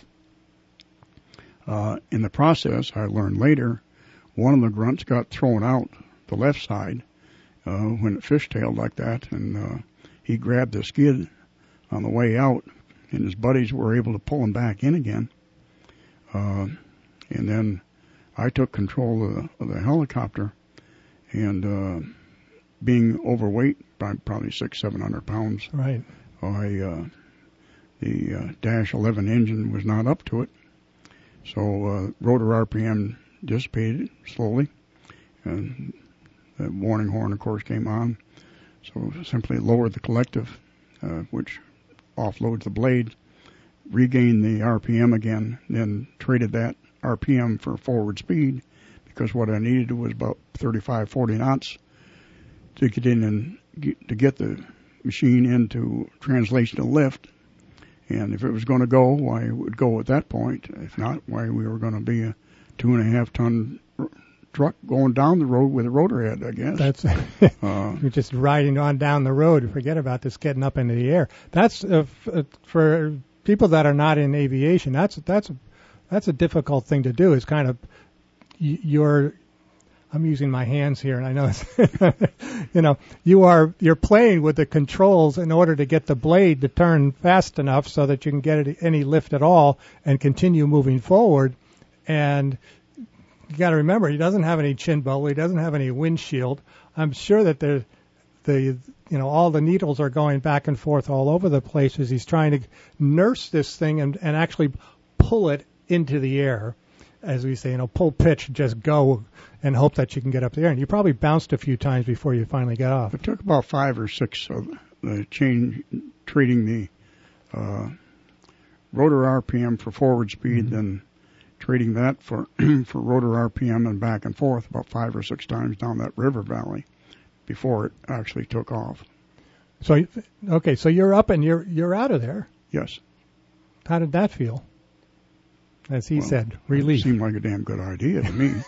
Speaker 5: Uh, in the process, I learned later, one of the grunts got thrown out the left side uh, when it fishtailed like that, and uh, he grabbed the skid on the way out, and his buddies were able to pull him back in again. Uh, and then I took control of the, of the helicopter, and uh, being overweight by probably six, seven hundred pounds,
Speaker 2: right?
Speaker 5: I uh, the uh, Dash eleven engine was not up to it, so uh, rotor R P M dissipated slowly, and the warning horn, of course, came on. So simply lowered the collective, uh, which offloads the blade, regained the R P M again, then traded that R P M for forward speed, because what I needed was about thirty-five, forty knots to get in and get, to get the machine into translational lift, And if it was going to go, why it would go at that point. If not, why we were going to be a two and a half ton r- truck going down the road with a rotor head, I guess.
Speaker 2: That's
Speaker 5: uh,
Speaker 2: you're just riding on down the road. Forget about this getting up into the air. That's uh, f- uh, for people that are not in aviation. That's that's that's a difficult thing to do. Is kind of y- your I'm using my hands here, and I know, it's, you know, you are you're playing with the controls in order to get the blade to turn fast enough so that you can get it, any lift at all and continue moving forward. And you got to remember, he doesn't have any chin bubble, he doesn't have any windshield. I'm sure that the the you know all the needles are going back and forth all over the place as he's trying to nurse this thing and, and actually pull it into the air. As we say, you know, pull pitch, just go and hope that you can get up there. And you probably bounced a few times before you finally got off.
Speaker 5: It took about five or six of the change, trading the uh, rotor R P M for forward speed, mm-hmm. then trading that for for rotor R P M and back and forth about five or six times down that river valley before it actually took off.
Speaker 2: So, okay, so you're up and you're you're out of there.
Speaker 5: Yes.
Speaker 2: How did that feel? As he
Speaker 5: well,
Speaker 2: said, relief.
Speaker 5: It seemed like a damn good idea to me.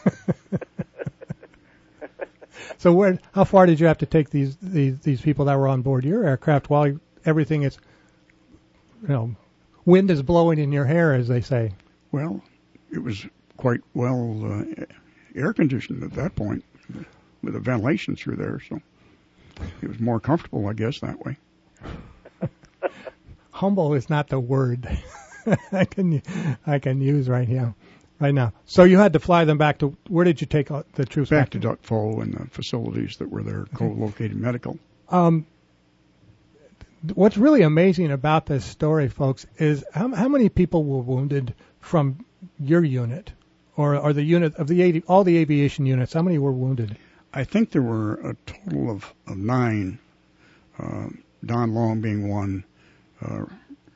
Speaker 2: So where, how far did you have to take these, these these people that were on board your aircraft while everything is, you know, wind is blowing in your hair, as they say?
Speaker 5: Well, it was quite well uh, air conditioned at that point with the ventilation through there, so it was more comfortable, I guess, that way.
Speaker 2: Humble is not the word I can I can use right now. Right now. So you had to fly them back to, where did you take the troops back?
Speaker 5: Back to Duck Foe and the facilities that were there, okay. Co-located medical.
Speaker 2: Um, what's really amazing about this story, folks, is how, how many people were wounded from your unit, or, or the unit of the all the aviation units? How many were wounded?
Speaker 5: I think there were a total of, of nine, uh, Don Long being one, uh,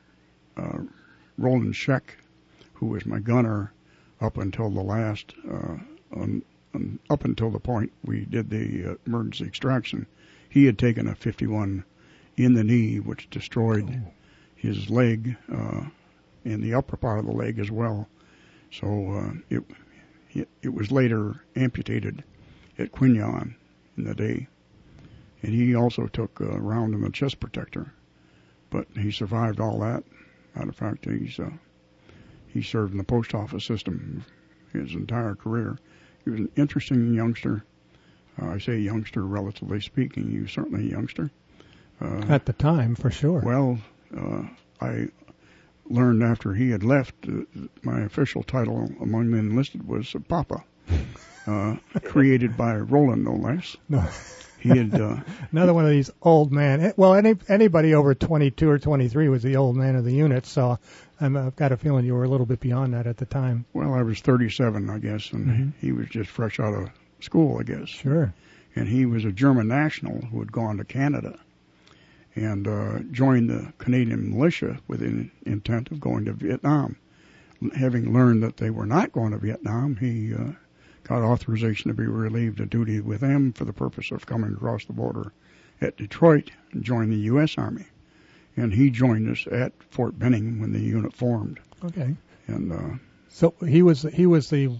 Speaker 5: uh, Roland Scheck, who was my gunner, up until the last, uh, um, um, up until the point we did the uh, emergency extraction. He had taken a fifty-one in the knee, which destroyed oh. his leg, uh, and the upper part of the leg as well. So uh, it, it it was later amputated at Quignon in the day. And he also took a round in the chest protector, but he survived all that. Matter of fact, he's uh, He served in the post office system his entire career. He was an interesting youngster. Uh, I say youngster, relatively speaking. He was certainly a youngster. Uh,
Speaker 2: At the time, for sure.
Speaker 5: Well, uh, I learned after he had left, uh, my official title among the enlisted was uh, Papa, uh, created by Roland, no less.
Speaker 2: No.
Speaker 5: He had uh,
Speaker 2: another one of these old man. Well, any anybody over twenty-two or twenty-three was the old man of the unit. So I'm, I've got a feeling you were a little bit beyond that at the time.
Speaker 5: Well, I was thirty-seven, I guess, and mm-hmm. he was just fresh out of school, I guess.
Speaker 2: Sure.
Speaker 5: And he was a German national who had gone to Canada and uh, joined the Canadian militia with the intent of going to Vietnam. Having learned that they were not going to Vietnam, he uh, got authorization to be relieved of duty with them for the purpose of coming across the border at Detroit and join the U S Army. And he joined us at Fort Benning when the unit formed.
Speaker 2: Okay.
Speaker 5: And uh,
Speaker 2: so he was he was the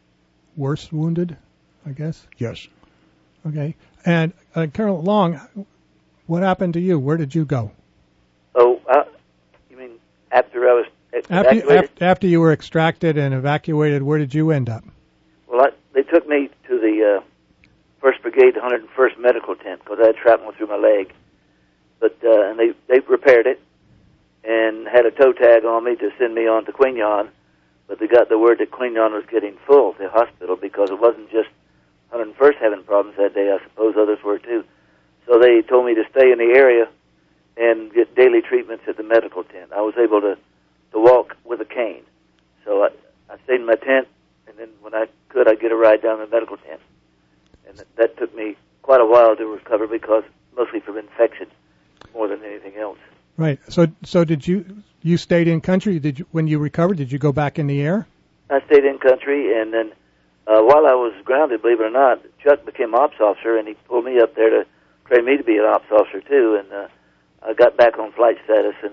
Speaker 2: worst wounded, I guess?
Speaker 5: Yes.
Speaker 2: Okay. And uh, Colonel Long, what happened to you? Where did you go?
Speaker 6: Oh, uh, you mean after I was evacuated?
Speaker 2: After, after, after you were extracted and evacuated, where did you end up?
Speaker 6: Well, I, they took me to the uh, First Brigade, one hundred first Medical Tent, because I had shrapnel through my leg. But uh, and they they repaired it and had a toe tag on me to send me on to Quignon. But they got the word that Quignon was getting full, the hospital, because it wasn't just one hundred first having problems that day. I suppose others were too. So they told me to stay in the area and get daily treatments at the medical tent. I was able to to walk with a cane. So I, I stayed in my tent. And then when I could, I'd get a ride down the medical tent. And that, that took me quite a while to recover, because mostly from infection more than anything else.
Speaker 2: Right. So so did you, you stayed in country? Did you, when you recovered, did you go back in the air?
Speaker 6: I stayed in country, and then uh, while I was grounded, believe it or not, Chuck became ops officer, and he pulled me up there to train me to be an ops officer, too. And uh, I got back on flight status and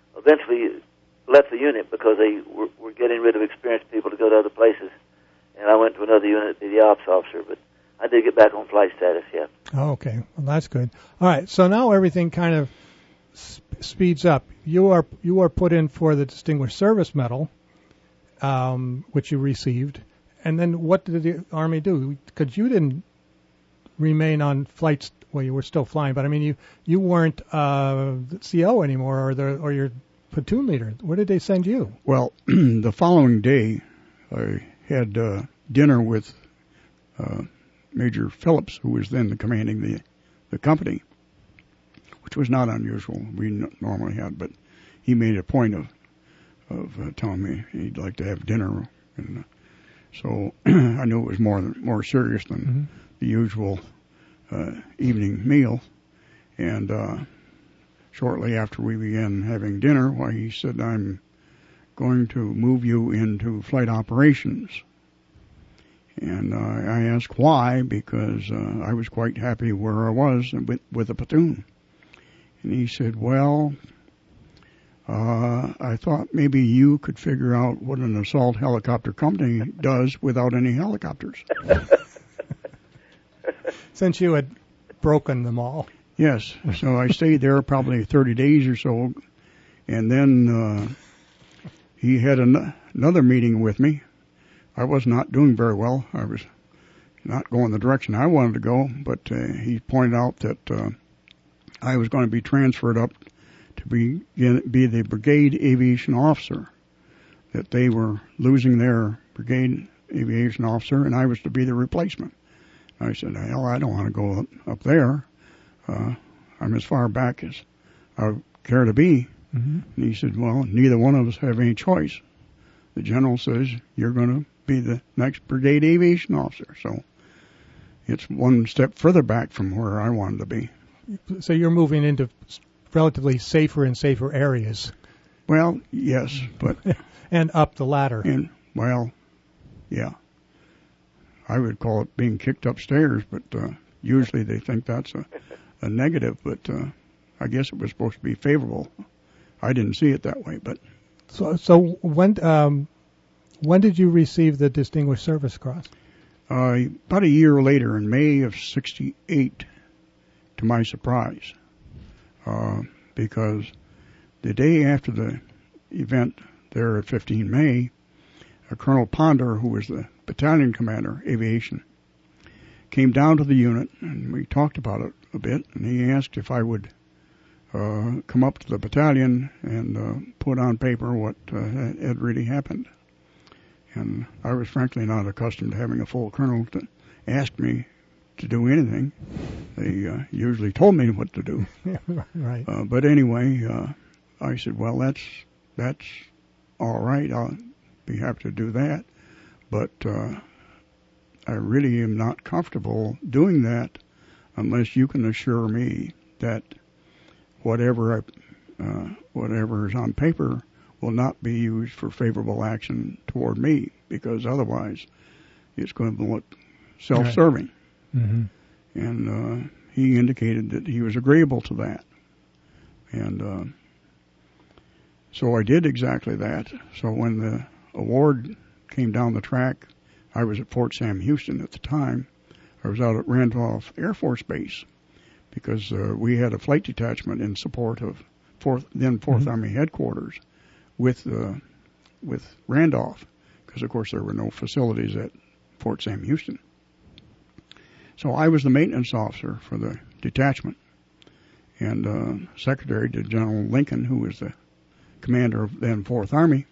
Speaker 6: eventually left the unit because they were, were getting rid of experienced people to go to other places. And I went to another unit to be the ops officer, but I did get back on flight status, yeah.
Speaker 2: Oh, okay. Well, that's good. All right. So now everything kind of sp- speeds up. You are you are put in for the Distinguished Service Medal, um, which you received. And then what did the Army do? Because you didn't remain on flights. Well, you were still flying, but I mean, you you weren't uh, the C O anymore, or the or your platoon leader. Where did they send you?
Speaker 5: Well, the following day, I had uh, dinner with uh, Major Phillips, who was then commanding the the company, which was not unusual. We n- normally had, but he made a point of of uh, telling me he'd like to have dinner, and uh, so I knew it was more more serious than mm-hmm. the usual uh, evening meal. And uh, shortly after we began having dinner, why he said, "I'm going to move you into flight operations." And uh, I asked why, because uh, I was quite happy where I was with, with the platoon. And he said, well, uh, I thought maybe you could figure out what an assault helicopter company does without any helicopters.
Speaker 2: Since you had broken them all.
Speaker 5: Yes. So I stayed there probably thirty days or so. And then uh, he had an- another meeting with me. I was not doing very well. I was not going the direction I wanted to go, but uh, he pointed out that uh, I was going to be transferred up to be be the brigade aviation officer, that they were losing their brigade aviation officer, and I was to be the replacement. I said, hell, I don't want to go up, up there. Uh, I'm as far back as I care to be. Mm-hmm. And he said, well, neither one of us have any choice. The general says you're going to be the next brigade aviation officer. So it's one step further back from where I wanted to be.
Speaker 2: So you're moving into relatively safer and safer areas.
Speaker 5: Well, yes, but
Speaker 2: and up the ladder.
Speaker 5: And well, yeah, I would call it being kicked upstairs, but uh, usually they think that's a, a negative. But uh, I guess it was supposed to be favorable. I didn't see it that way, but.
Speaker 2: So, so when um, when did you receive the Distinguished Service Cross?
Speaker 5: Uh, about a year later, in May of sixty-eight, to my surprise, uh, because the day after the event there at fifteen May, uh, Colonel Ponder, who was the battalion commander, aviation, came down to the unit, and we talked about it a bit, and he asked if I would Uh, come up to the battalion and uh, put on paper what uh, had really happened. And I was frankly not accustomed to having a full colonel to ask me to do anything. They uh, usually told me what to do.
Speaker 2: Right.
Speaker 5: Uh, but anyway, uh, I said, well, that's that's all right. I'll be happy to do that. But uh, I really am not comfortable doing that unless you can assure me that whatever I, uh, whatever is on paper will not be used for favorable action toward me, because otherwise it's going to look self-serving.
Speaker 2: Right. Mm-hmm.
Speaker 5: And uh, he indicated that he was agreeable to that. And uh, so I did exactly that. So when the award came down the track, I was at Fort Sam Houston at the time. I was out at Randolph Air Force Base, because uh, we had a flight detachment in support of fourth, then fourth mm-hmm. Army headquarters with uh, with Randolph, because, of course, there were no facilities at Fort Sam Houston. So I was the maintenance officer for the detachment, and uh, secretary to General Lincoln, who was the commander of then fourth Army.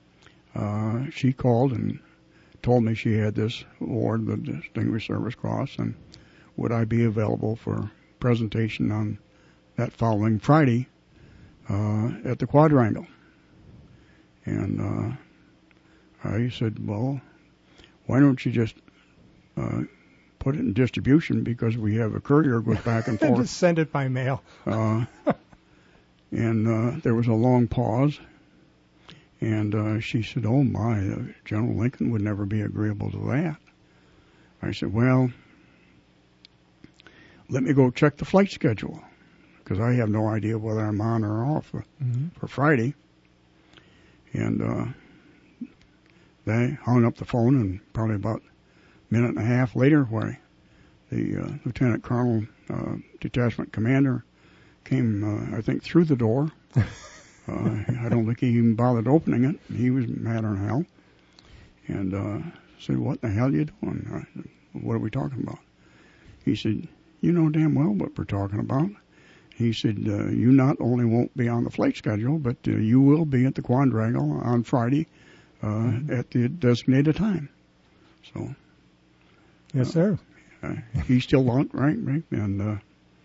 Speaker 5: Uh, she called and told me she had this award, the Distinguished Service Cross, and would I be available for presentation on that following Friday uh, at the Quadrangle. And uh, I said, well, why don't you just uh, put it in distribution, because we have a courier goes back and forth.
Speaker 2: Just send it by mail.
Speaker 5: uh, and uh, there was a long pause. And uh, she said, oh, my, uh, General Lincoln would never be agreeable to that. I said, well, let me go check the flight schedule, because I have no idea whether I'm on or off for, mm-hmm. for Friday. And uh, they hung up the phone, and probably about a minute and a half later, why the uh, Lieutenant Colonel uh, Detachment Commander came, uh, I think, through the door. uh, I don't think he even bothered opening it. He was madder than hell. And uh, said, "What the hell are you doing?" I said, "What are we talking about?" He said, "You know damn well what we're talking about." He said, uh, "You not only won't be on the flight schedule, but uh, you will be at the Quadrangle on Friday uh, mm-hmm. at the designated time." So,
Speaker 2: yes,
Speaker 5: uh,
Speaker 2: sir.
Speaker 5: Uh, he still won't, right? right? And uh,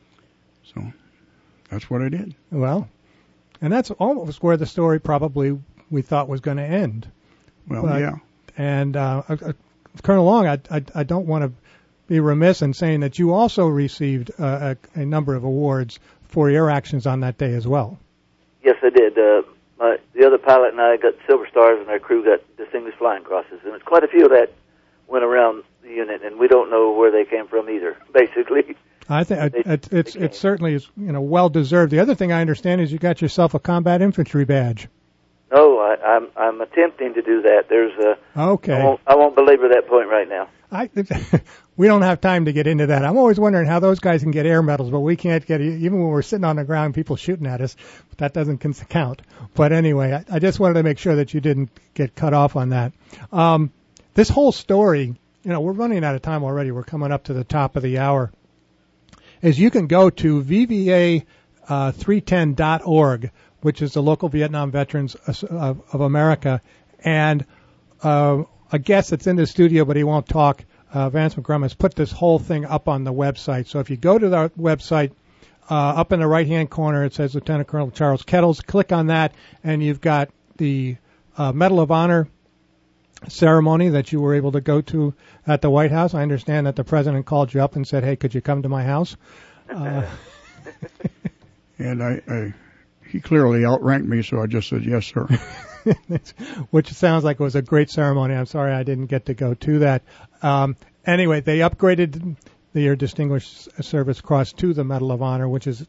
Speaker 5: so that's what I did.
Speaker 2: Well, and that's almost where the story probably we thought was going to end.
Speaker 5: Well,
Speaker 2: but,
Speaker 5: yeah.
Speaker 2: And uh, uh, Colonel Long, I, I, I don't want to be remiss in saying that you also received uh, a, a number of awards for your actions on that day as well.
Speaker 6: Yes, I did. Uh, my, the other pilot and I got Silver Stars, and our crew got Distinguished Flying Crosses. And it's quite a few that went around the unit, and we don't know where they came from either, basically.
Speaker 2: I think they, it, it's it certainly is, you know, well deserved. The other thing I understand is you got yourself a combat infantry badge.
Speaker 6: No, I, I'm I'm attempting to do that. There's a
Speaker 2: okay.
Speaker 6: I won't, I won't belabor that point right now.
Speaker 2: I we don't have time to get into that. I'm always wondering how those guys can get air medals, but we can't get even when we're sitting on the ground, people shooting at us. That doesn't count. But anyway, I, I just wanted to make sure that you didn't get cut off on that. Um, this whole story, you know, we're running out of time already. We're coming up to the top of the hour. Is you can go to V V A three ten dot org, which is the local Vietnam Veterans of, of America, and uh, a guest that's in the studio, but he won't talk, uh, Vance McGrum, has put this whole thing up on the website. So if you go to the website, uh, up in the right-hand corner, it says Lieutenant Colonel Charles Kettles. Click on that, and you've got the uh, Medal of Honor ceremony that you were able to go to at the White House. I understand that the president called you up and said, "Hey, could you come to my house?" Uh,
Speaker 5: and I, I, he clearly outranked me, so I just said, "Yes, sir."
Speaker 2: Which sounds like it was a great ceremony. I'm sorry I didn't get to go to that. Um, anyway, they upgraded the your Distinguished Service Cross to the Medal of Honor, which is,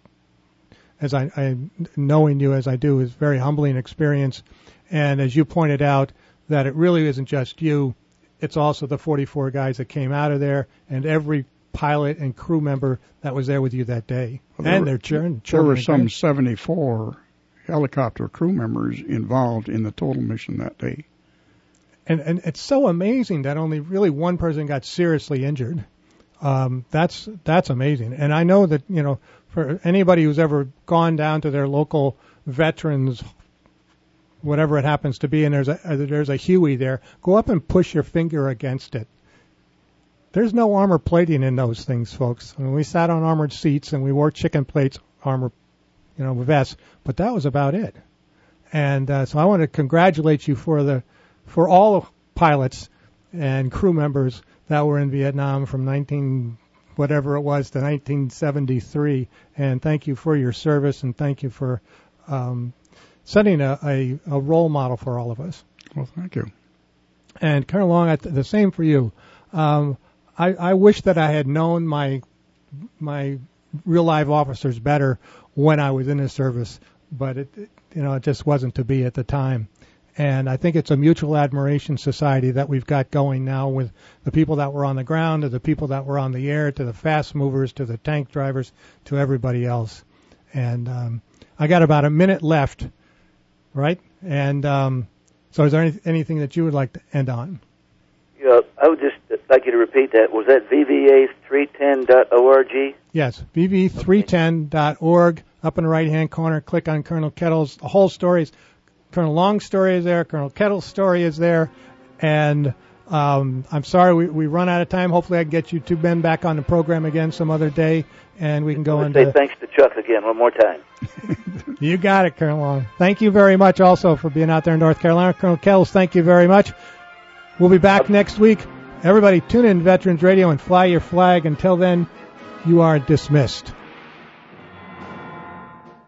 Speaker 2: as I, I knowing you as I do, is very humbling experience. And as you pointed out, that it really isn't just you, it's also the forty-four guys that came out of there and every pilot and crew member that was there with you that day.
Speaker 5: Well,
Speaker 2: and
Speaker 5: were,
Speaker 2: their children.
Speaker 5: There were some seventy-four helicopter crew members involved in the total mission that day.
Speaker 2: And, and it's so amazing that only really one person got seriously injured. Um, that's that's amazing. And I know that, you know, for anybody who's ever gone down to their local veterans, whatever it happens to be, and there's a there's a Huey there, go up and push your finger against it. There's no armor plating in those things, folks. I mean, we sat on armored seats and we wore chicken plates, armor, you know, vests, but that was about it. And uh, so I want to congratulate you for the for all pilots and crew members that were in Vietnam from nineteen whatever it was to nineteen seventy-three, and thank you for your service, and thank you for um, setting a, a, a role model for all of us.
Speaker 5: Well, thank you.
Speaker 2: And Colonel Long, the same for you. Um, I, I wish that I had known my my real live officers better when I was in the service, but it, it you know it just wasn't to be at the time. And I think it's a mutual admiration society that we've got going now with the people that were on the ground, to the people that were on the air, to the fast movers, to the tank drivers, to everybody else. And um, I got about a minute left, right? And um, so is there any, anything that you would like to end on?
Speaker 6: Yeah, I would just like you to repeat that. Was that V V A three ten dot org?
Speaker 2: Yes, V V A three ten dot org. Up in the right-hand corner, click on Colonel Kettles. The whole story is, Colonel Long's story is there, Colonel Kettles' story is there, and um, I'm sorry we, we run out of time. Hopefully I can get you two men back on the program again some other day, and we can go into...
Speaker 6: Say thanks to Chuck again one more time.
Speaker 2: You got it, Colonel Long. Thank you very much also for being out there in North Carolina. Colonel Kettles, thank you very much. We'll be back next week. Everybody tune in Veterans Radio and fly your flag. Until then, you are dismissed.